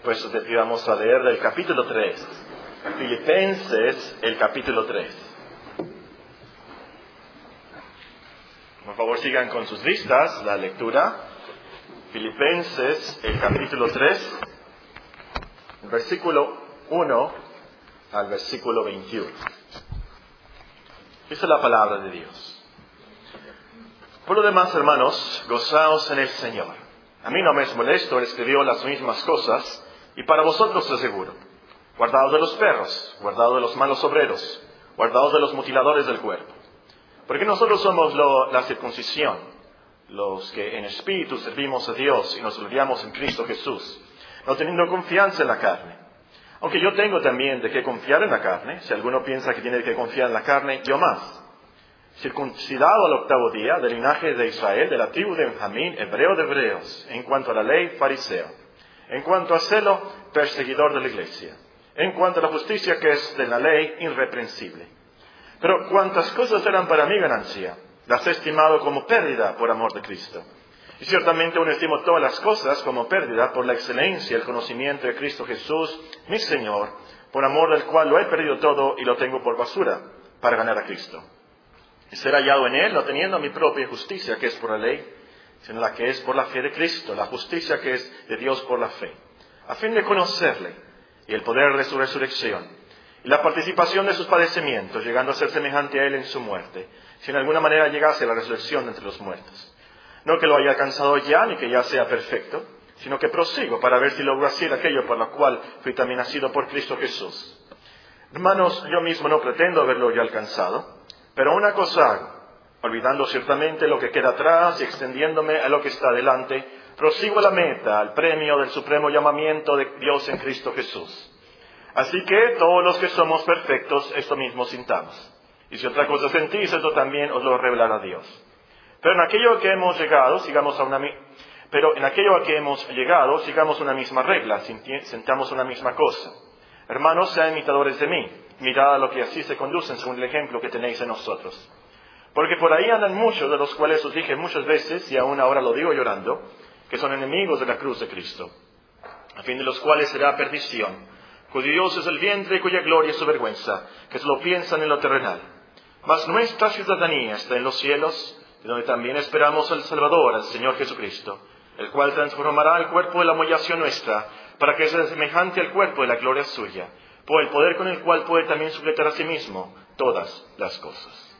dispuestos de ti, vamos a leer del capítulo 3. Filipenses, el capítulo 3. Por favor, sigan con sus vistas la lectura. Filipenses, el capítulo 3, versículo 1 al versículo 21. Esa es la palabra de Dios. Por lo demás, hermanos, gozaos en el Señor. A mí no me es molesto, escribió las mismas cosas, y para vosotros aseguro. Guardaos de los perros, guardaos de los malos obreros, guardaos de los mutiladores del cuerpo. Porque nosotros somos la circuncisión, los que en espíritu servimos a Dios y nos gloriamos en Cristo Jesús, no teniendo confianza en la carne. Aunque yo tengo también de qué confiar en la carne, si alguno piensa que tiene que confiar en la carne, yo más. Circuncidado al 8º día, del linaje de Israel, de la tribu de Benjamín, hebreo de hebreos, en cuanto a la ley, fariseo, en cuanto a celo, perseguidor de la iglesia, en cuanto a la justicia que es de la ley, irreprensible. Pero cuantas cosas eran para mí ganancia, las he estimado como pérdida por amor de Cristo. Y ciertamente aún estimo todas las cosas como pérdida por la excelencia y el conocimiento de Cristo Jesús, mi Señor, por amor del cual lo he perdido todo y lo tengo por basura, para ganar a Cristo. Y ser hallado en Él, no teniendo mi propia justicia, que es por la ley, sino la que es por la fe de Cristo, la justicia que es de Dios por la fe, a fin de conocerle y el poder de su resurrección, y la participación de sus padecimientos, llegando a ser semejante a Él en su muerte, si en alguna manera llegase a la resurrección de entre los muertos. No que lo haya alcanzado ya, ni que ya sea perfecto, sino que prosigo para ver si logro hacer aquello por lo cual fui también nacido por Cristo Jesús. Hermanos, yo mismo no pretendo haberlo ya alcanzado, pero una cosa hago, olvidando ciertamente lo que queda atrás y extendiéndome a lo que está delante, prosigo a la meta, al premio del supremo llamamiento de Dios en Cristo Jesús. Así que todos los que somos perfectos, esto mismo sintamos. Y si otra cosa sentís, esto también os lo revelará Dios. Pero en aquello a que hemos llegado, sigamos una misma regla, sintamos una misma cosa. Hermanos, sean imitadores de mí. Mirad a lo que así se conducen según el ejemplo que tenéis en nosotros. Porque por ahí andan muchos, de los cuales os dije muchas veces, y aún ahora lo digo llorando, que son enemigos de la cruz de Cristo, a fin de los cuales será perdición, cuyo Dios es el vientre y cuya gloria es su vergüenza, que solo piensan en lo terrenal. Mas nuestra ciudadanía está en los cielos, de donde también esperamos al Salvador, al Señor Jesucristo, el cual transformará el cuerpo de la humillación nuestra, para que sea semejante al cuerpo de la gloria suya, por el poder con el cual puede también sujetar a sí mismo todas las cosas.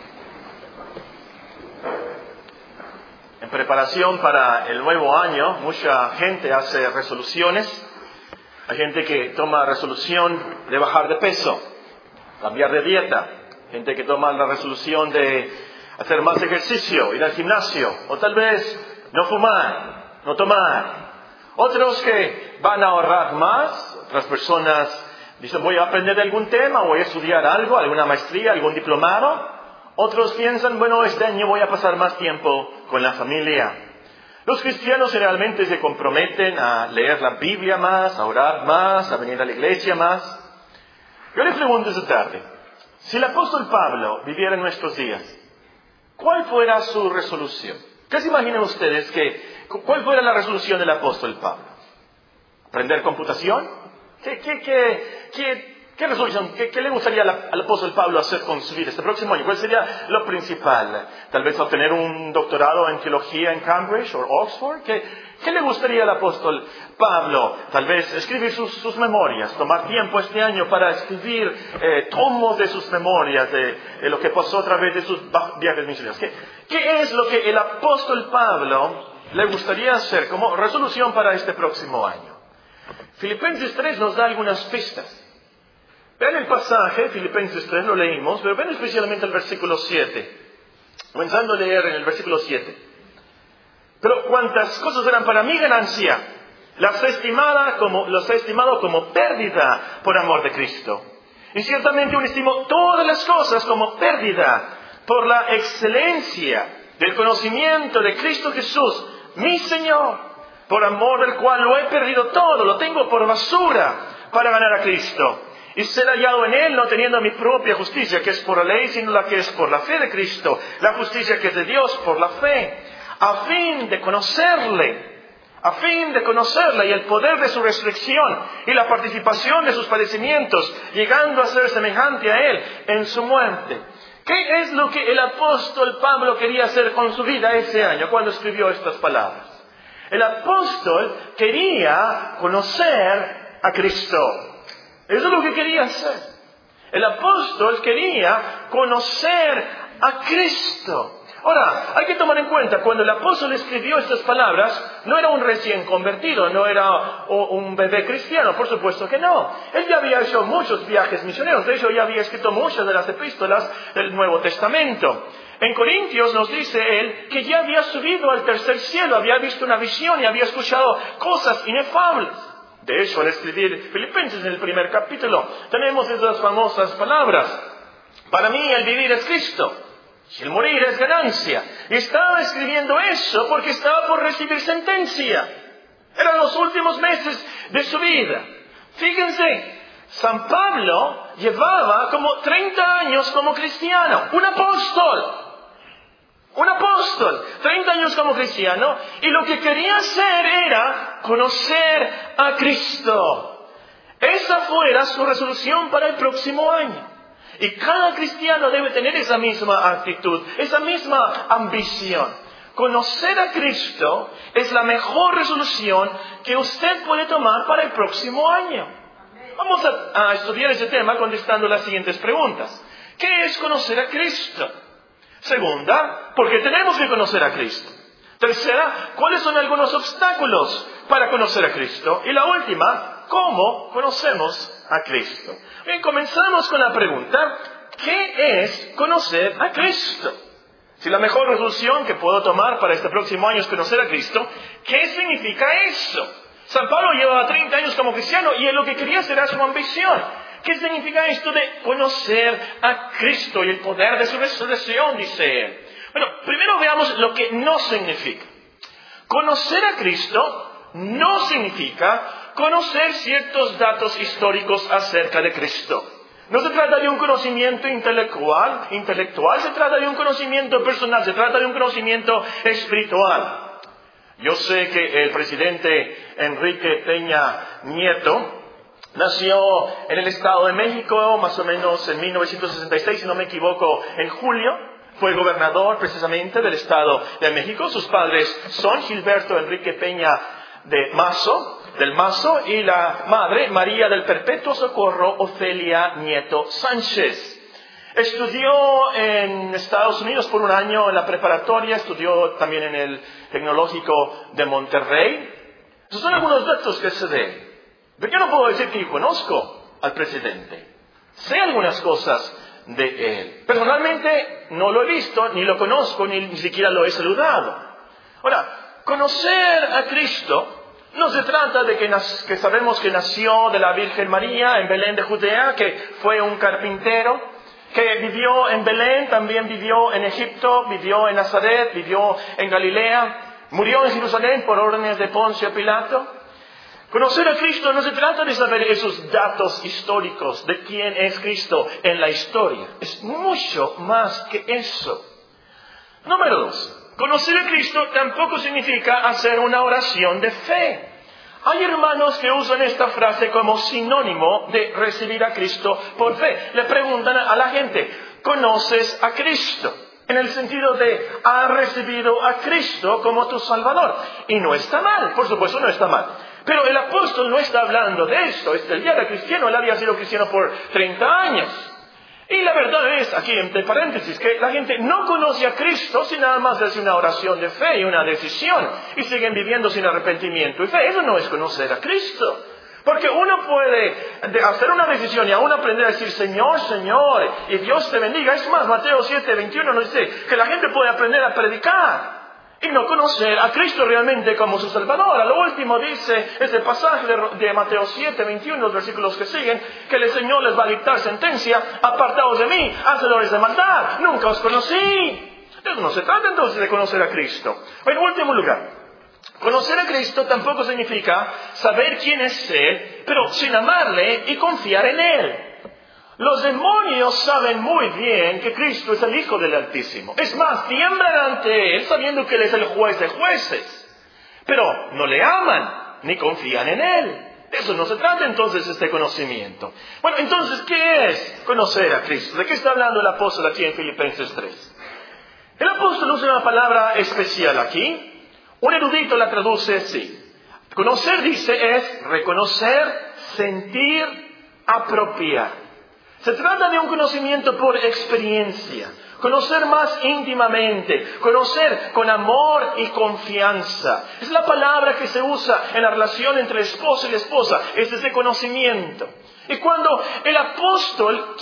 En preparación para el nuevo año, mucha gente hace resoluciones. Hay gente que toma resolución de bajar de peso, cambiar de dieta. Gente que toma la resolución de hacer más ejercicio, ir al gimnasio, o tal vez no fumar, no tomar. Otros que van a ahorrar más. Otras personas dicen, voy a aprender de algún tema, voy a estudiar algo, alguna maestría, algún diplomado. Otros piensan, bueno, este año voy a pasar más tiempo con la familia. Los cristianos generalmente se comprometen a leer la Biblia más, a orar más, a venir a la iglesia más. Yo les pregunto esta tarde, si el apóstol Pablo viviera en nuestros días, ¿cuál fuera su resolución? ¿Qué se imaginan ustedes cuál fuera la resolución del apóstol Pablo? ¿Aprender computación? ¿Qué resolución? ¿Qué le gustaría al apóstol Pablo hacer con su vida este próximo año? ¿Cuál sería lo principal? Tal vez obtener un doctorado en teología en Cambridge o Oxford. ¿Qué le gustaría al apóstol Pablo? Tal vez escribir sus memorias, tomar tiempo este año para escribir tomos de sus memorias, de lo que pasó a través de sus viajes misioneros. ¿Qué es lo que el apóstol Pablo le gustaría hacer como resolución para este próximo año? Filipenses 3 nos da algunas pistas. Vean el pasaje, Filipenses 3 lo leímos, pero ven especialmente el versículo 7. Comenzando a leer en el versículo 7. Pero cuantas cosas eran para mi ganancia, las he estimado como pérdida por amor de Cristo. Y ciertamente aún estimo todas las cosas como pérdida por la excelencia del conocimiento de Cristo Jesús, mi Señor, por amor del cual lo he perdido todo, lo tengo por basura para ganar a Cristo. Y ser hallado en Él, no teniendo mi propia justicia, que es por la ley, sino la que es por la fe de Cristo, la justicia que es de Dios por la fe, a fin de conocerle, a fin de conocerla y el poder de su resurrección y la participación de sus padecimientos, llegando a ser semejante a Él en su muerte. ¿Qué es lo que el apóstol Pablo quería hacer con su vida ese año cuando escribió estas palabras? El apóstol quería conocer a Cristo. Eso es lo que quería hacer. El apóstol quería conocer a Cristo. Ahora, hay que tomar en cuenta, cuando el apóstol escribió estas palabras, no era un recién convertido, no era un bebé cristiano, por supuesto que no. Él ya había hecho muchos viajes misioneros, de hecho ya había escrito muchas de las epístolas del Nuevo Testamento. En Corintios nos dice él que ya había subido al tercer cielo, había visto una visión y había escuchado cosas inefables. De hecho, al escribir Filipenses en el primer capítulo, tenemos esas famosas palabras: para mí el vivir es Cristo, y el morir es ganancia. Y estaba escribiendo eso porque estaba por recibir sentencia. Eran los últimos meses de su vida. Fíjense, San Pablo llevaba como 30 años como cristiano, un apóstol, 30 años como cristiano, y lo que quería hacer era conocer a Cristo. Esa fuera su resolución para el próximo año. Y cada cristiano debe tener esa misma actitud, esa misma ambición. Conocer a Cristo es la mejor resolución que usted puede tomar para el próximo año. Vamos a estudiar ese tema contestando las siguientes preguntas. ¿Qué es conocer a Cristo? Segunda, ¿por qué tenemos que conocer a Cristo? Tercera, ¿cuáles son algunos obstáculos para conocer a Cristo? Y la última, ¿cómo conocemos a Cristo? Bien, comenzamos con la pregunta: ¿qué es conocer a Cristo? Si la mejor resolución que puedo tomar para este próximo año es conocer a Cristo, ¿qué significa eso? San Pablo llevaba 30 años como cristiano y él lo que quería hacer era su ambición. ¿Qué significa esto de conocer a Cristo y el poder de su resurrección? Dice él. Bueno, primero veamos lo que no significa. Conocer a Cristo no significa conocer ciertos datos históricos acerca de Cristo. No se trata de un conocimiento intelectual, se trata de un conocimiento personal, se trata de un conocimiento espiritual. Yo sé que el presidente Enrique Peña Nieto nació en el Estado de México, más o menos en 1966, si no me equivoco, en julio. Fue gobernador precisamente del Estado de México. Sus padres son Gilberto Enrique Peña del Mazo y la madre María del Perpetuo Socorro Ofelia Nieto Sánchez. Estudió en Estados Unidos por un año en la preparatoria, estudió también en el Tecnológico de Monterrey. Esos son algunos datos que se den. Pero yo no puedo decir que yo conozco al presidente. Sé algunas cosas de él. Personalmente no lo he visto, ni lo conozco, ni siquiera lo he saludado. Ahora, conocer a Cristo no se trata de que sabemos que nació de la Virgen María en Belén de Judea, que fue un carpintero, que vivió en Belén, también vivió en Egipto, vivió en Nazaret, vivió en Galilea, murió en Jerusalén por órdenes de Poncio Pilato. Conocer a Cristo no se trata de saber esos datos históricos de quién es Cristo en la historia. Es mucho más que eso. Número 2. Conocer a Cristo tampoco significa hacer una oración de fe. Hay hermanos que usan esta frase como sinónimo de recibir a Cristo por fe. Le preguntan a la gente: ¿conoces a Cristo? En el sentido de, ¿has recibido a Cristo como tu Salvador? Y no está mal, por supuesto no está mal. Pero el apóstol no está hablando de esto. Él ya era cristiano, él había sido cristiano por 30 años. Y la verdad es, aquí entre paréntesis, que la gente no conoce a Cristo si nada más hace una oración de fe y una decisión, y siguen viviendo sin arrepentimiento y fe. Eso no es conocer a Cristo. Porque uno puede hacer una decisión y aún aprender a decir Señor, Señor, y Dios te bendiga. Es más, Mateo 7:21 nos dice que la gente puede aprender a predicar y no conocer a Cristo realmente como su Salvador. A lo último dice ese pasaje de Mateo 7:21, los versículos que siguen, que el Señor les va a dictar sentencia: apartaos de mí, hacedores de maldad, nunca os conocí. Eso no se trata entonces de conocer a Cristo. En último lugar, conocer a Cristo tampoco significa saber quién es Él, pero sin amarle y confiar en Él. Los demonios saben muy bien que Cristo es el Hijo del Altísimo. Es más, tiemblan ante Él sabiendo que Él es el juez de jueces. pero no le aman ni confían en Él. De eso no se trata entonces este conocimiento. Bueno, entonces, ¿qué es conocer a Cristo? ¿De qué está hablando el apóstol aquí en Filipenses 3? El apóstol usa una palabra especial aquí. Un erudito la traduce así. Conocer, dice, es reconocer, sentir, apropiar. Se trata de un conocimiento por experiencia. Conocer más íntimamente, conocer con amor y confianza. Es la palabra que se usa en la relación entre esposo y esposa, es ese conocimiento. Y cuando el apóstol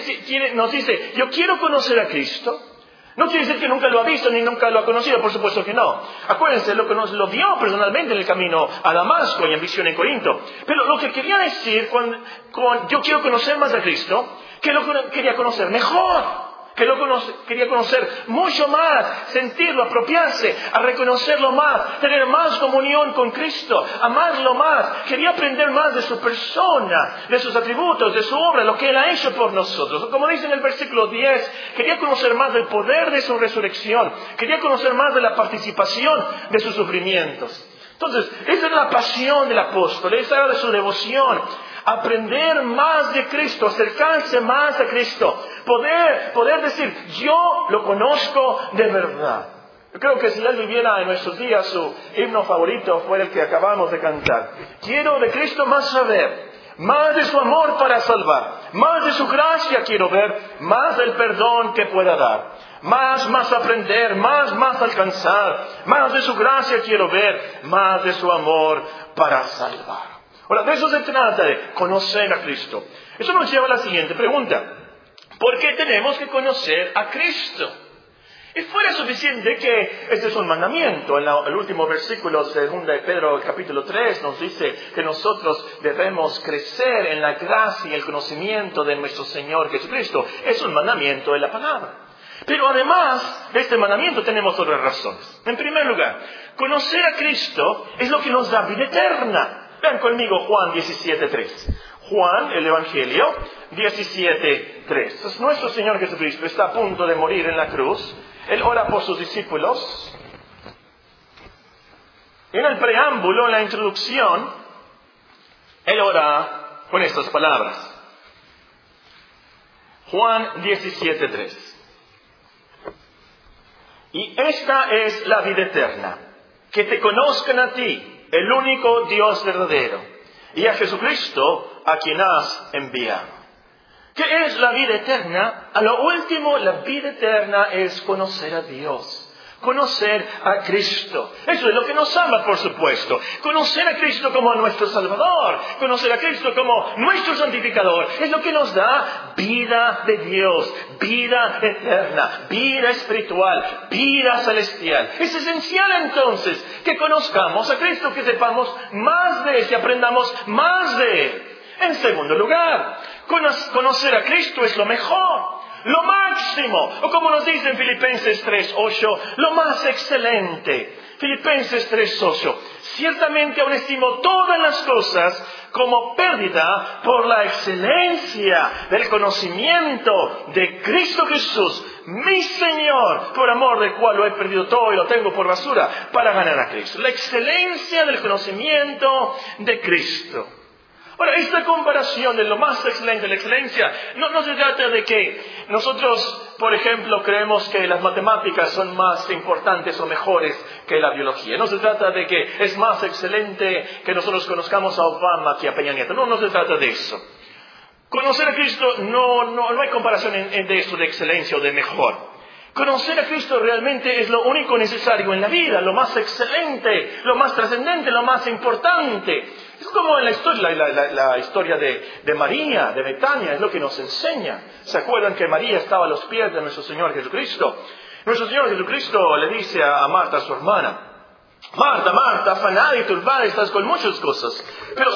nos dice, yo quiero conocer a Cristo, no quiere decir que nunca lo ha visto ni nunca lo ha conocido, por supuesto que no. Acuérdense, lo vio personalmente en el camino a Damasco y en visión en Corinto. Pero lo que quería decir con yo quiero conocer más a Cristo, que lo quería conocer mejor. Quería conocer mucho más, sentirlo, apropiarse, a reconocerlo más, tener más comunión con Cristo, amarlo más. Quería aprender más de su persona, de sus atributos, de su obra, lo que Él ha hecho por nosotros. Como dice en el versículo 10, quería conocer más del poder de su resurrección, quería conocer más de la participación de sus sufrimientos. Entonces, esa es la pasión del apóstol, esa era de su devoción. Aprender más de Cristo, acercarse más a Cristo, poder decir, yo lo conozco de verdad. Yo creo que si él viviera en nuestros días, su himno favorito fue el que acabamos de cantar. Quiero de Cristo más saber, más de su amor para salvar, más de su gracia quiero ver, más del perdón que pueda dar. Más aprender, más alcanzar, más de su gracia quiero ver, más de su amor para salvar. Ahora, de eso se trata, de conocer a Cristo. Eso nos lleva a la siguiente pregunta. ¿Por qué tenemos que conocer a Cristo? Y fuera suficiente que este es un mandamiento. En el último versículo de 2 de Pedro, capítulo 3, nos dice que nosotros debemos crecer en la gracia y el conocimiento de nuestro Señor Jesucristo. Es un mandamiento de la palabra. Pero además de este mandamiento tenemos otras razones. En primer lugar, conocer a Cristo es lo que nos da vida eterna. Vean conmigo Juan 17:3. Juan, el Evangelio, 17:3. Nuestro Señor Jesucristo está a punto de morir en la cruz. Él ora por sus discípulos. En el preámbulo, en la introducción, Él ora con estas palabras. Juan 17:3. Y esta es la vida eterna, que te conozcan a ti, el único Dios verdadero, y a Jesucristo, a quien has enviado. ¿Qué es la vida eterna? A lo último, la vida eterna es conocer a Dios. Conocer a Cristo. Eso es lo que nos salva, por supuesto. Conocer a Cristo como nuestro Salvador. Conocer a Cristo como nuestro santificador. Es lo que nos da vida de Dios. Vida eterna. Vida espiritual. Vida celestial. Es esencial entonces que conozcamos a Cristo. Que sepamos más de Él. Que aprendamos más de Él. En segundo lugar, conocer a Cristo es lo mejor. Lo máximo, o como nos dice en Filipenses 3:8, lo más excelente. Filipenses 3:8. Ciertamente aún estimo todas las cosas como pérdida por la excelencia del conocimiento de Cristo Jesús, mi Señor, por amor del cual lo he perdido todo y lo tengo por basura, para ganar a Cristo. La excelencia del conocimiento de Cristo. Ahora, esta comparación de lo más excelente, la excelencia, no se trata de que nosotros, por ejemplo, creemos que las matemáticas son más importantes o mejores que la biología. No se trata de que es más excelente que nosotros conozcamos a Obama que a Peña Nieto. No se trata de eso. Conocer a Cristo, no hay comparación de esto de excelencia o de mejor. Conocer a Cristo realmente es lo único necesario en la vida, lo más excelente, lo más trascendente, lo más importante. Es como en la historia de María, de Betania, es lo que nos enseña. ¿Se acuerdan que María estaba a los pies de nuestro Señor Jesucristo? Nuestro Señor Jesucristo le dice a Marta, su hermana, Marta, Marta, afanada y turbada estás con muchas cosas, pero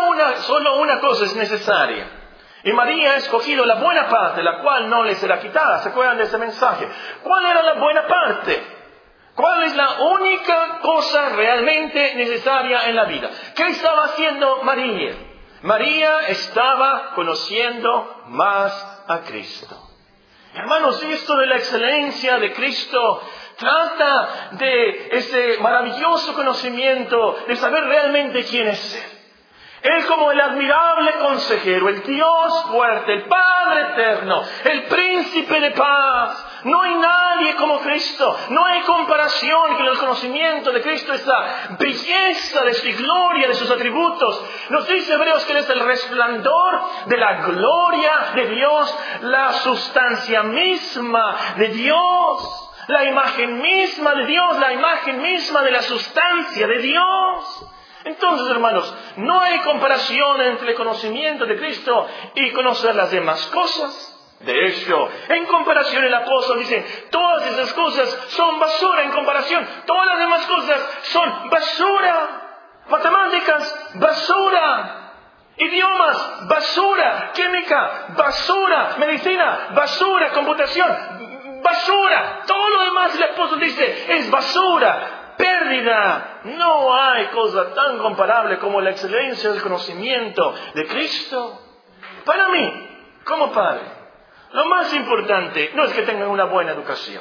solo una cosa es necesaria. Y María ha escogido la buena parte, la cual no le será quitada. ¿Se acuerdan de ese mensaje? ¿Cuál era la buena parte? ¿Cuál es la única cosa realmente necesaria en la vida? ¿Qué estaba haciendo María? María estaba conociendo más a Cristo. Hermanos, esto de la excelencia de Cristo Trata de ese maravilloso conocimiento, de saber realmente quién es Él. Él como el admirable consejero, el Dios fuerte, el Padre eterno, el príncipe de paz. No hay nadie como Cristo. No hay comparación con el conocimiento de Cristo, esa belleza de su gloria, de sus atributos. Nos dice Hebreos que Él es el resplandor de la gloria de Dios, la sustancia misma de Dios, la imagen misma de Dios, la imagen misma de la sustancia de Dios. Entonces, hermanos, no hay comparación entre el conocimiento de Cristo y conocer las demás cosas. De hecho, en comparación el apóstol dice, todas esas cosas son basura en comparación. Todas las demás cosas son basura. Matemáticas, basura. Idiomas, basura. Química, basura. Medicina, basura. Computación, basura. Todo lo demás el apóstol dice es basura. Pérdida. No hay cosa tan comparable como la excelencia del conocimiento de Cristo. Para mí, como padre, lo más importante no es que tengan una buena educación.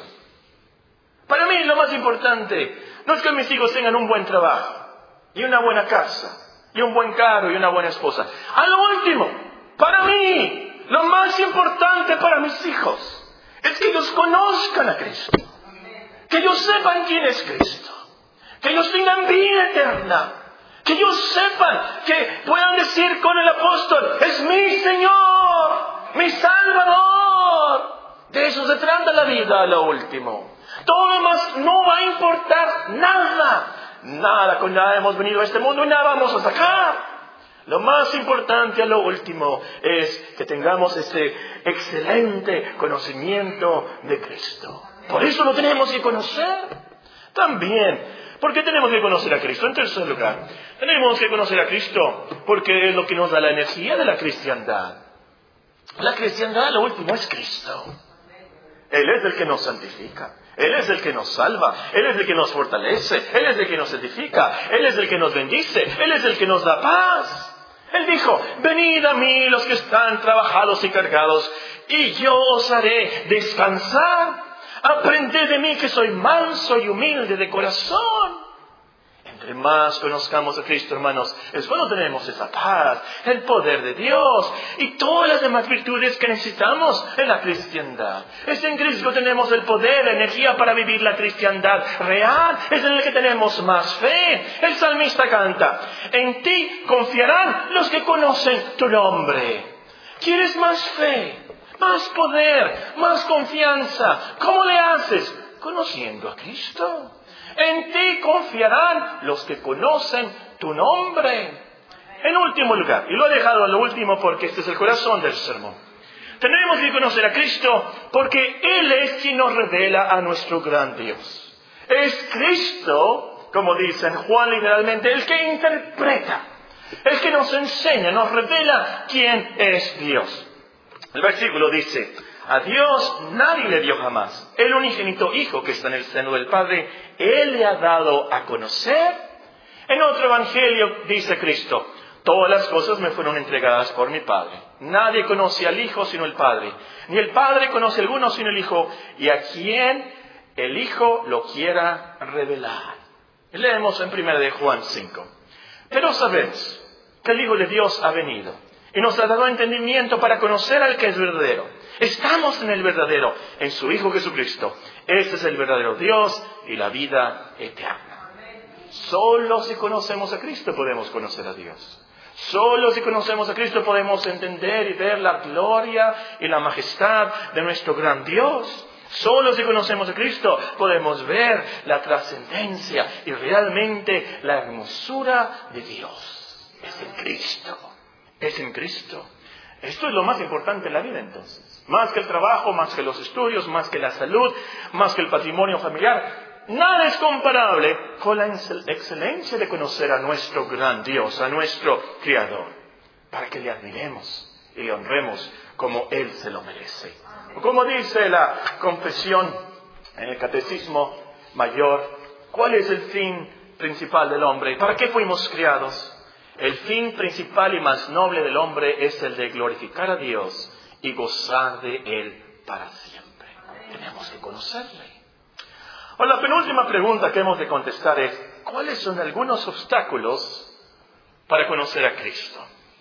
Para mí lo más importante no es que mis hijos tengan un buen trabajo, y una buena casa, y un buen carro, y una buena esposa. A lo último, para mí, lo más importante para mis hijos es que ellos conozcan a Cristo. Que ellos sepan quién es Cristo. Que ellos tengan vida eterna. Que ellos sepan, que puedan decir con el apóstol, es mi Señor, mi Salvador. De eso se trata la vida a lo último. Todo lo demás no va a importar nada. Nada, con nada hemos venido a este mundo y nada vamos a sacar. Lo más importante a lo último es que tengamos ese excelente conocimiento de Cristo. Por eso lo tenemos que conocer. También, ¿por qué tenemos que conocer a Cristo? En tercer lugar, tenemos que conocer a Cristo porque es lo que nos da la energía de la cristiandad. La cristiandad, lo último, es Cristo. Él es el que nos santifica. Él es el que nos salva. Él es el que nos fortalece. Él es el que nos edifica. Él es el que nos bendice. Él es el que nos da paz. Él dijo, venid a mí los que están trabajados y cargados, y yo os haré descansar. Aprended de mí que soy manso y humilde de corazón. Entre más conozcamos a Cristo, hermanos, es cuando tenemos esa paz, el poder de Dios y todas las demás virtudes que necesitamos en la cristiandad. Es en Cristo que tenemos el poder, la energía para vivir la cristiandad real. Es en el que tenemos más fe. El salmista canta, en ti confiarán los que conocen tu nombre. ¿Quieres más fe? Más poder, más confianza. ¿Cómo le haces? Conociendo a Cristo. En ti confiarán los que conocen tu nombre. En último lugar, y lo he dejado a lo último porque este es el corazón del sermón, tenemos que conocer a Cristo porque Él es quien nos revela a nuestro gran Dios. Es Cristo, como dice en Juan literalmente, el que interpreta, el que nos enseña, nos revela quién es Dios. El versículo dice, a Dios nadie le dio jamás. El unigénito Hijo que está en el seno del Padre, Él le ha dado a conocer. En otro evangelio dice Cristo, todas las cosas me fueron entregadas por mi Padre. Nadie conoce al Hijo sino el Padre. Ni el Padre conoce a alguno sino el Hijo, y a quien el Hijo lo quiera revelar. Leemos en 1 de Juan 5. Pero sabemos que el Hijo de Dios ha venido y nos ha dado entendimiento para conocer al que es verdadero. Estamos en el verdadero, en su Hijo Jesucristo. Este es el verdadero Dios y la vida eterna. Solo si conocemos a Cristo podemos conocer a Dios. Solo si conocemos a Cristo podemos entender y ver la gloria y la majestad de nuestro gran Dios. Solo si conocemos a Cristo podemos ver la trascendencia y realmente la hermosura de Dios. Es en Cristo. Es en Cristo. Esto es lo más importante en la vida entonces. Más que el trabajo, más que los estudios, más que la salud, más que el patrimonio familiar. Nada es comparable con la excelencia de conocer a nuestro gran Dios, a nuestro Creador, para que le admiremos y le honremos como Él se lo merece. Como dice la confesión en el Catecismo Mayor, ¿cuál es el fin principal del hombre? ¿Para qué fuimos creados? El fin principal y más noble del hombre es el de glorificar a Dios y gozar de Él para siempre. Tenemos que conocerle. O la penúltima pregunta que hemos de contestar es, ¿cuáles son algunos obstáculos para conocer a Cristo?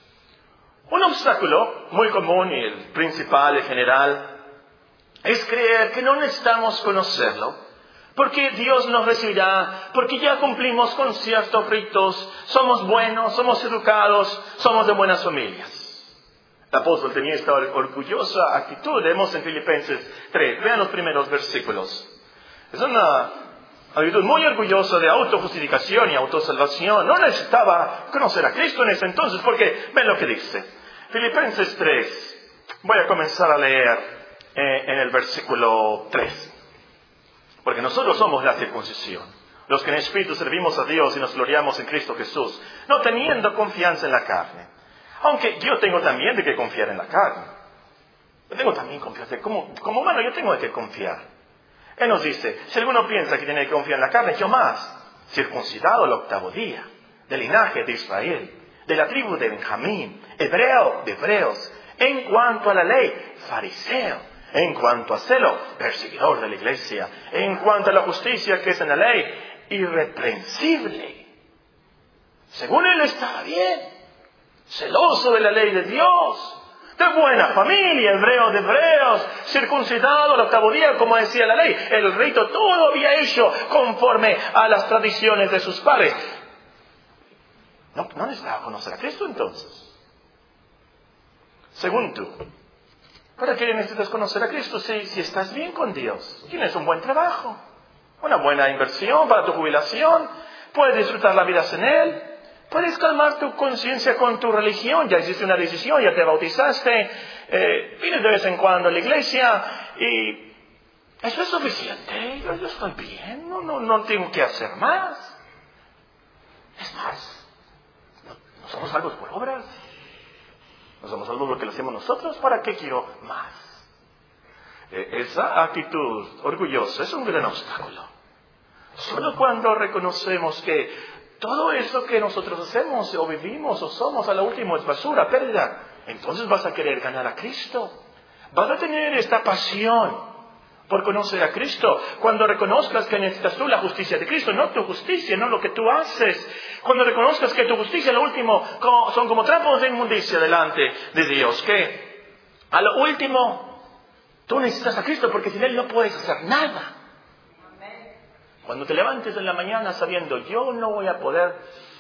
Un obstáculo muy común y el principal, el general, es creer que no necesitamos conocerlo, porque Dios nos recibirá, porque ya cumplimos con ciertos ritos, somos buenos, somos educados, somos de buenas familias. El apóstol tenía esta orgullosa actitud. Leemos en Filipenses 3. Vean los primeros versículos. Es una actitud muy orgullosa de autojustificación y autosalvación. No necesitaba conocer a Cristo en ese entonces, porque ven lo que dice. Filipenses 3. Voy a comenzar a leer en el versículo 3. Porque nosotros somos la circuncisión, los que en espíritu servimos a Dios y nos gloriamos en Cristo Jesús, no teniendo confianza en la carne. Aunque yo tengo también de que confiar en la carne. Yo tengo también confianza. Como humano yo tengo de que confiar. Él nos dice, si alguno piensa que tiene que confiar en la carne, yo más, circuncidado el 8º día, del linaje de Israel, de la tribu de Benjamín, hebreo de hebreos, en cuanto a la ley, fariseo, en cuanto a celo, perseguidor de la iglesia, en cuanto a la justicia que es en la ley, irreprensible. Según él estaba bien, celoso de la ley de Dios, de buena familia, hebreo de hebreos, circuncidado al 8º día, como decía la ley. El rito todo había hecho conforme a las tradiciones de sus padres. No necesitaba conocer a Cristo entonces. Según tú, ¿para qué necesitas conocer a Cristo si estás bien con Dios? Tienes un buen trabajo, una buena inversión para tu jubilación, puedes disfrutar la vida sin Él. Puedes calmar tu conciencia con tu religión, ya hiciste una decisión, ya te bautizaste, vienes de vez en cuando a la iglesia y eso es suficiente. Yo estoy bien, no tengo que hacer más. Es más, no somos salvos por obras, no somos salvos por lo que lo hacemos nosotros. ¿Para qué quiero más? Esa actitud orgullosa es un gran obstáculo. Solo cuando reconocemos que todo eso que nosotros hacemos o vivimos o somos a lo último es basura, pérdida, entonces vas a querer ganar a Cristo. Vas a tener esta pasión por conocer a Cristo. Cuando reconozcas que necesitas tú la justicia de Cristo, no tu justicia, no lo que tú haces. Cuando reconozcas que tu justicia, lo último, son como trapos de inmundicia delante de Dios. Que a lo último, tú necesitas a Cristo porque sin Él no puedes hacer nada. Cuando te levantes en la mañana sabiendo, yo no voy a poder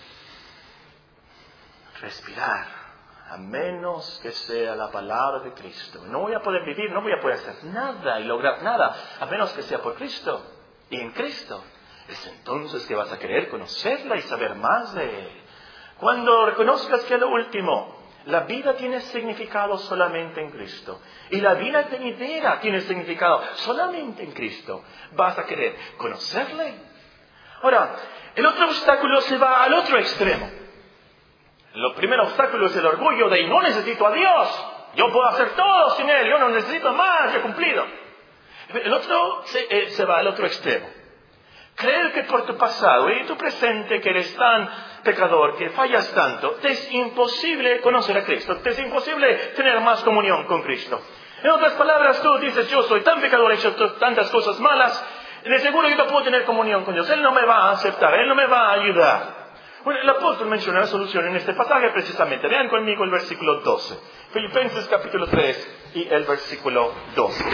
respirar a menos que sea la palabra de Cristo. No voy a poder vivir, no voy a poder hacer nada y lograr nada a menos que sea por Cristo y en Cristo. Es entonces que vas a querer conocerla y saber más de Él. Cuando reconozcas que a lo último, la vida tiene significado solamente en Cristo. Y la vida venidera tiene significado solamente en Cristo. Vas a querer conocerle. Ahora, el otro obstáculo se va al otro extremo. El primer obstáculo es el orgullo de no necesito a Dios. Yo puedo hacer todo sin Él. Yo no necesito más. He cumplido. El otro se va al otro extremo. Creer que por tu pasado y tu presente que eres tan pecador, que fallas tanto, te es imposible conocer a Cristo, te es imposible tener más comunión con Cristo. En otras palabras, tú dices, yo soy tan pecador, he hecho tantas cosas malas, de seguro yo no puedo tener comunión con Dios, Él no me va a aceptar, Él no me va a ayudar. Bueno, el apóstol menciona la solución en este pasaje precisamente. Vean conmigo el versículo 12. Filipenses capítulo 3 y el versículo 12.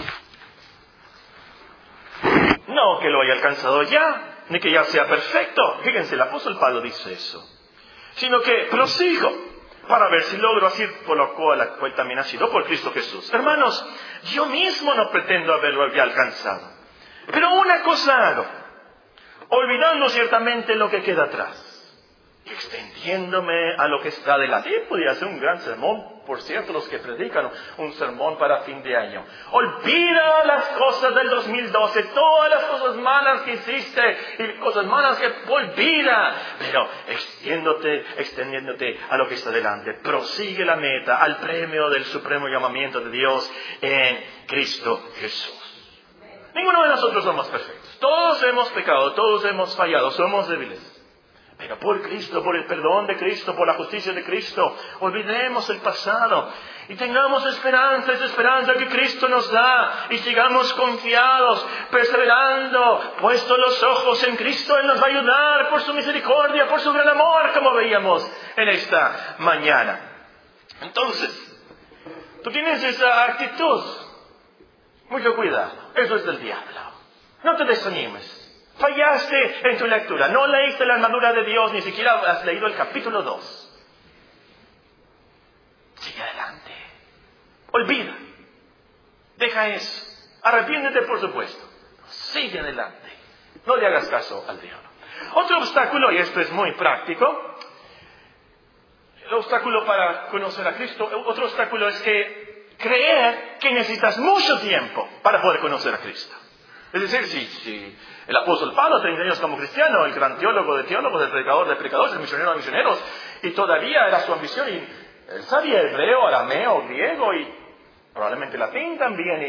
No que lo haya alcanzado ya, ni que ya sea perfecto. Fíjense, el apóstol Pablo dice eso. Sino que prosigo para ver si logro así por lo cual también ha sido por Cristo Jesús. Hermanos, yo mismo no pretendo haberlo ya alcanzado. Pero una cosa hago, olvidando ciertamente lo que queda atrás, y extendiéndome a lo que está adelante. Y podría ser un gran sermón, por cierto, los que predican un sermón para fin de año. Olvida las cosas del 2012, todas las cosas malas que hiciste y cosas malas que olvida. Pero extendiéndote a lo que está adelante. Prosigue la meta, al premio del supremo llamamiento de Dios en Cristo Jesús. Ninguno de nosotros somos perfectos. Todos hemos pecado, todos hemos fallado, somos débiles. Pero por Cristo, por el perdón de Cristo, por la justicia de Cristo, olvidemos el pasado Y tengamos esperanza, esa esperanza que Cristo nos da. Y sigamos confiados, perseverando, puestos los ojos en Cristo. Él nos va a ayudar por su misericordia, por su gran amor, como veíamos en esta mañana. Entonces, tú tienes esa actitud. Mucho cuidado, eso es del diablo. No te desanimes. Fallaste en tu lectura. No leíste la armadura de Dios, ni siquiera has leído el capítulo 2. Sigue adelante. Olvida. Deja eso. Arrepiéntete, por supuesto. Sigue adelante. No le hagas caso al diablo. Otro obstáculo, y esto es muy práctico, el obstáculo para conocer a Cristo, otro obstáculo es que creer que necesitas mucho tiempo para poder conocer a Cristo. Es decir, si el apóstol Pablo, 30 años como cristiano, el gran teólogo de teólogos, el predicador de predicadores, el misionero de misioneros, y todavía era su ambición, y él sabía hebreo, arameo, griego, y probablemente latín también,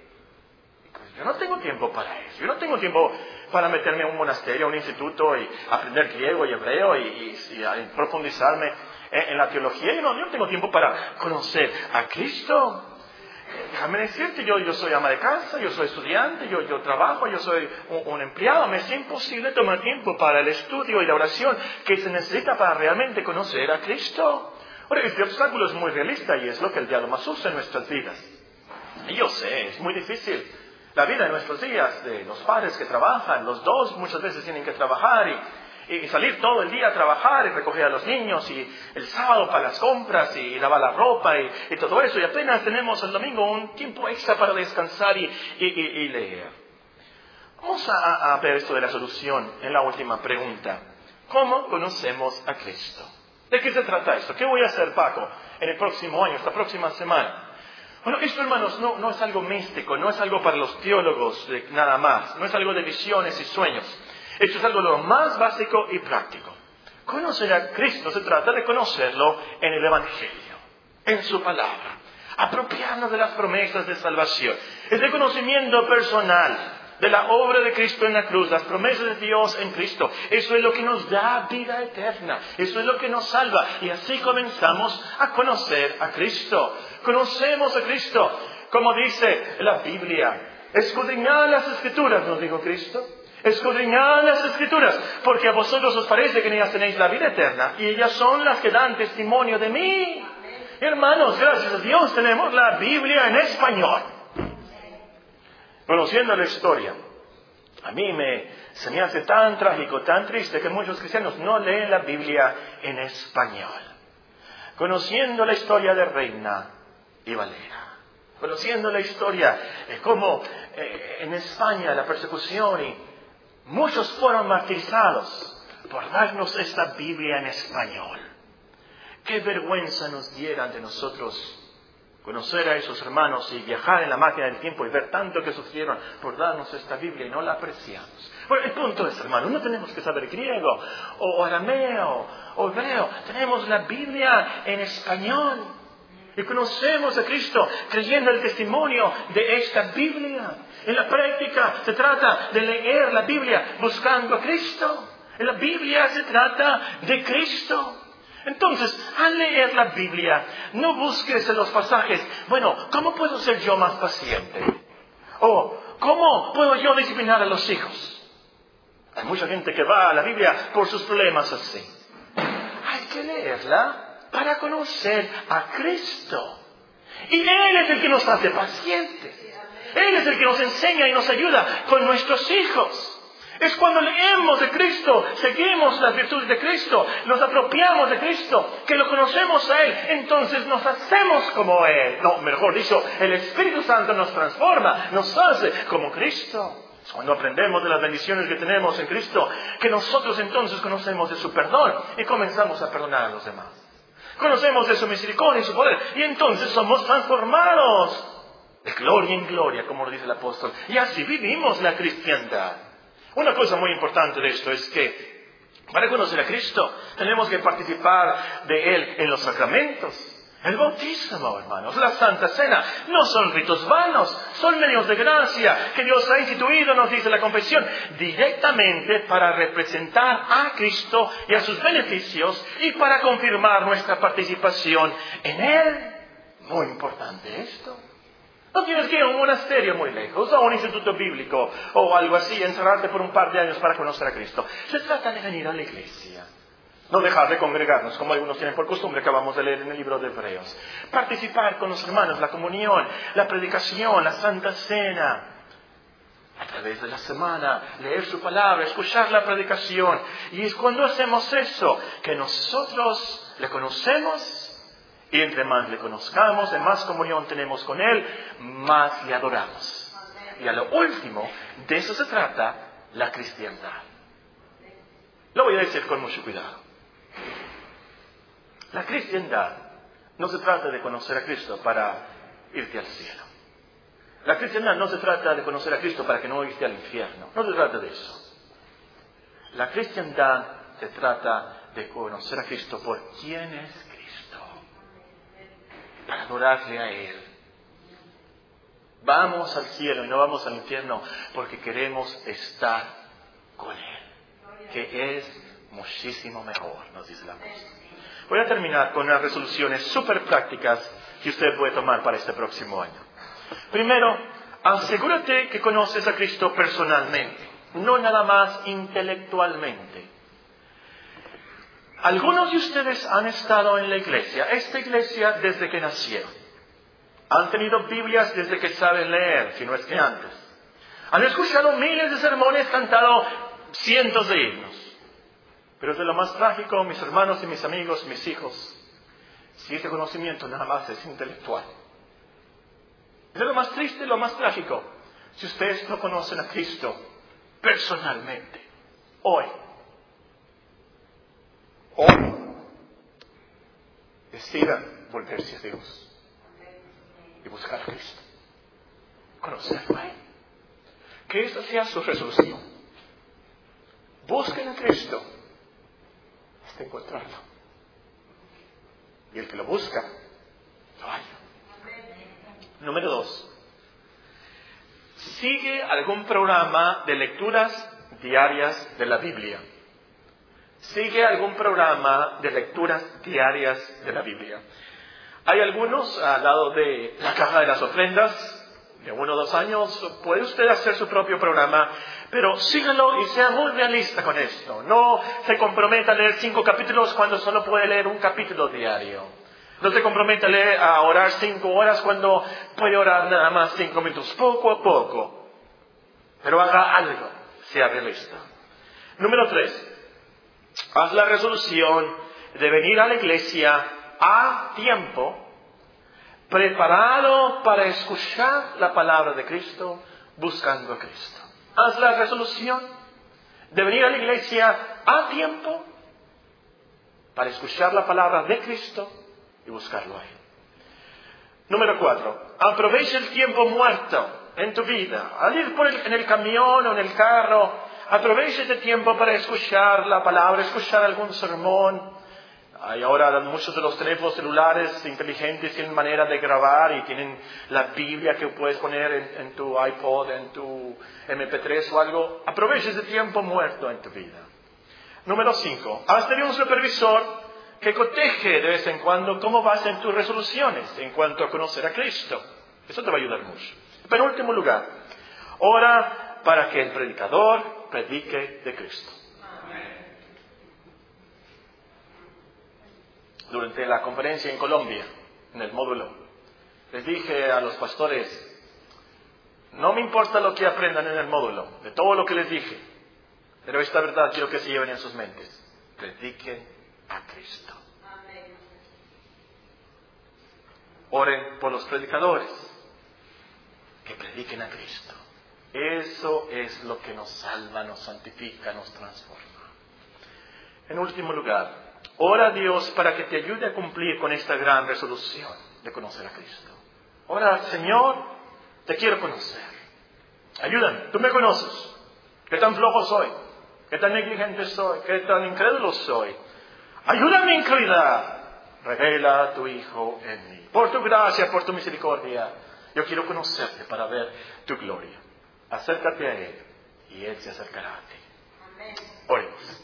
y pues yo no tengo tiempo para eso. Yo no tengo tiempo para meterme a un monasterio, a un instituto, y aprender griego y hebreo, y profundizarme en la teología. Yo no tengo tiempo para conocer a Cristo. Déjame decirte, yo soy ama de casa, yo soy estudiante, yo trabajo, yo soy un empleado. Me es imposible tomar tiempo para el estudio y la oración que se necesita para realmente conocer a Cristo. Ahora, este obstáculo es muy realista y es lo que el diablo más usa en nuestras vidas. Y yo sé, es muy difícil. La vida en nuestros días, de los padres que trabajan, los dos muchas veces tienen que trabajar y salir todo el día a trabajar y recoger a los niños, y el sábado para las compras y lavar la ropa y todo eso, y apenas tenemos el domingo un tiempo extra para descansar y leer. Vamos a ver esto de la solución en la última pregunta. ¿Cómo conocemos a Cristo? ¿De qué se trata esto? ¿Qué voy a hacer, Paco, en el próximo año, esta próxima semana? Bueno, esto, hermanos, no es algo místico, no es algo para los teólogos nada más, no es algo de visiones y sueños. Esto es algo de lo más básico y práctico. Conocer a Cristo se trata de conocerlo en el Evangelio, en su palabra, apropiarnos de las promesas de salvación. Es el conocimiento personal de la obra de Cristo en la cruz, las promesas de Dios en Cristo. Eso es lo que nos da vida eterna, eso es lo que nos salva. Y así comenzamos a conocer a Cristo. Conocemos a Cristo, como dice la Biblia. Escudriñad las Escrituras, nos dijo Cristo. Escudriñad las Escrituras, porque a vosotros os parece que en ellas tenéis la vida eterna, y ellas son las que dan testimonio de mí. Hermanos, gracias a Dios tenemos la Biblia en español. Conociendo la historia, a mí se me hace tan trágico, tan triste, que muchos cristianos no leen la Biblia en español. Conociendo la historia de Reina y Valera, conociendo la historia de cómo en España la persecución y muchos fueron martirizados por darnos esta Biblia en español. Qué vergüenza nos diera ante nosotros conocer a esos hermanos y viajar en la máquina del tiempo y ver tanto que sufrieron por darnos esta Biblia y no la apreciamos. Bueno, el punto es, hermanos, no tenemos que saber griego o arameo o hebreo. Tenemos la Biblia en español. Y conocemos a Cristo creyendo el testimonio de esta Biblia. En la práctica se trata de leer la Biblia buscando a Cristo. En la Biblia se trata de Cristo. Entonces, al leer la Biblia, no busques en los pasajes, bueno, ¿cómo puedo ser yo más paciente? O, ¿cómo puedo yo disciplinar a los hijos? Hay mucha gente que va a la Biblia por sus problemas así. Hay que leerla para conocer a Cristo. Y Él es el que nos hace pacientes. Él es el que nos enseña y nos ayuda con nuestros hijos. Es cuando leemos de Cristo, seguimos las virtudes de Cristo, nos apropiamos de Cristo, que lo conocemos a Él, entonces nos hacemos como Él. No, mejor dicho, el Espíritu Santo nos transforma, nos hace como Cristo. Es cuando aprendemos de las bendiciones que tenemos en Cristo, que nosotros entonces conocemos de su perdón y comenzamos a perdonar a los demás. Conocemos de su misericordia y su poder, y entonces somos transformados de gloria en gloria, como lo dice el apóstol. Y así vivimos la cristiandad. Una cosa muy importante de esto es que para conocer a Cristo tenemos que participar de Él en los sacramentos. El bautismo, hermanos, la Santa Cena, no son ritos vanos, son medios de gracia que Dios ha instituido, nos dice la confesión, directamente para representar a Cristo y a sus beneficios y para confirmar nuestra participación en Él. Muy importante esto. No tienes que ir a un monasterio muy lejos, o a un instituto bíblico, o algo así, encerrarte por un par de años para conocer a Cristo. Se trata de venir a la iglesia. No dejar de congregarnos, como algunos tienen por costumbre, acabamos de leer en el libro de Hebreos. Participar con los hermanos, la comunión, la predicación, la Santa Cena. A través de la semana, leer su palabra, escuchar la predicación. Y es cuando hacemos eso, que nosotros le conocemos. Y entre más le conozcamos, de más comunión tenemos con Él, más le adoramos. Y a lo último, de eso se trata la cristiandad. Lo voy a decir con mucho cuidado. La cristiandad no se trata de conocer a Cristo para irte al cielo. La cristiandad no se trata de conocer a Cristo para que no irte al infierno. No se trata de eso. La cristiandad se trata de conocer a Cristo por quién es Cristo. Para adorarle a Él. Vamos al cielo y no vamos al infierno porque queremos estar con Él, que es muchísimo mejor, nos dice la apóstol. Voy a terminar con unas resoluciones súper prácticas que usted puede tomar para este próximo año. Primero, asegúrate que conoces a Cristo personalmente, no nada más intelectualmente. Algunos de ustedes han estado en la iglesia, esta iglesia desde que nacieron. Han tenido Biblias desde que saben leer, si no es que antes. Han escuchado miles de sermones, cantado cientos de himnos. Pero es de lo más trágico, mis hermanos y mis amigos, mis hijos, si ese conocimiento nada más es intelectual. Es de lo más triste y lo más trágico, si ustedes no conocen a Cristo personalmente, hoy, decidan volverse a Dios y buscar a Cristo, conocerlo a Él. Que esta sea su resolución. Busquen a Cristo hasta encontrarlo. Y el que lo busca, lo halla. Número 2. Sigue algún programa de lecturas diarias de la Biblia. Sigue algún programa de lecturas diarias de la Biblia. Hay algunos al lado de la caja de las ofrendas, de 1 o 2 años, puede usted hacer su propio programa, pero sígalo y sea muy realista con esto. No se comprometa a leer 5 capítulos cuando solo puede leer un capítulo diario. No se comprometa a orar 5 horas cuando puede orar nada más 5 minutos, poco a poco. Pero haga algo, sea realista. Número 3. Haz la resolución de venir a la iglesia a tiempo, preparado para escuchar la palabra de Cristo, buscando a Cristo. Haz la resolución de venir a la iglesia a tiempo, para escuchar la palabra de Cristo y buscarlo a Él. Número 4. Aprovecha el tiempo muerto en tu vida. Al ir en el camión o en el carro, aprovecha este tiempo para escuchar la palabra, escuchar algún sermón. Hay ahora muchos de los teléfonos celulares inteligentes tienen manera de grabar y tienen la Biblia que puedes poner en tu iPod, en tu MP3 o algo. Aprovecha ese tiempo muerto en tu vida. Número 5. Has tenido un supervisor que coteje de vez en cuando cómo vas en tus resoluciones en cuanto a conocer a Cristo. Eso te va a ayudar mucho. En penúltimo lugar, ora para que el predicador predique de Cristo. Durante la conferencia en Colombia, en el módulo, les dije a los pastores, no me importa lo que aprendan en el módulo, de todo lo que les dije, pero esta verdad quiero que se lleven en sus mentes. Prediquen a Cristo. Oren por los predicadores, que prediquen a Cristo. Eso es lo que nos salva, nos santifica, nos transforma. En último lugar, ora a Dios para que te ayude a cumplir con esta gran resolución de conocer a Cristo. Ora, Señor, te quiero conocer. Ayúdame, tú me conoces. ¿Qué tan flojo soy? ¿Qué tan negligente soy? ¿Qué tan incrédulo soy? Ayúdame mi incredulidad. Revela a tu Hijo en mí. Por tu gracia, por tu misericordia, yo quiero conocerte para ver tu gloria. Acércate a Él y Él se acercará a ti. Amén. Oremos.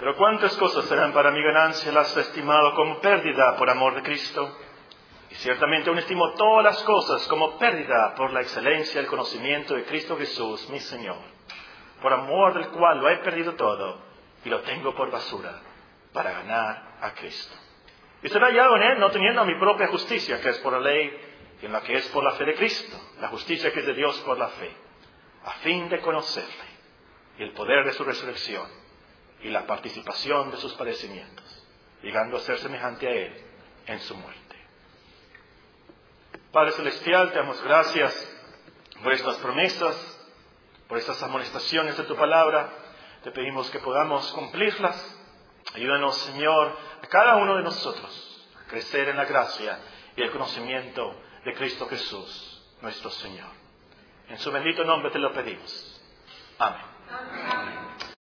Pero cuántas cosas serán para mi ganancia, las he estimado como pérdida por amor de Cristo. Y ciertamente aún estimo todas las cosas como pérdida por la excelencia del conocimiento de Cristo Jesús, mi Señor, por amor del cual lo he perdido todo y lo tengo por basura para ganar a Cristo. Y ser hallado en Él, no teniendo mi propia justicia, que es por la ley, y en la que es por la fe de Cristo, la justicia que es de Dios por la fe, a fin de conocerle y el poder de su resurrección y la participación de sus padecimientos, llegando a ser semejante a Él en su muerte. Padre Celestial, te damos gracias por estas promesas, por estas amonestaciones de tu palabra. Te pedimos que podamos cumplirlas. Ayúdanos, Señor, a cada uno de nosotros a crecer en la gracia y el conocimiento de Cristo Jesús, nuestro Señor. En su bendito nombre te lo pedimos. Amén.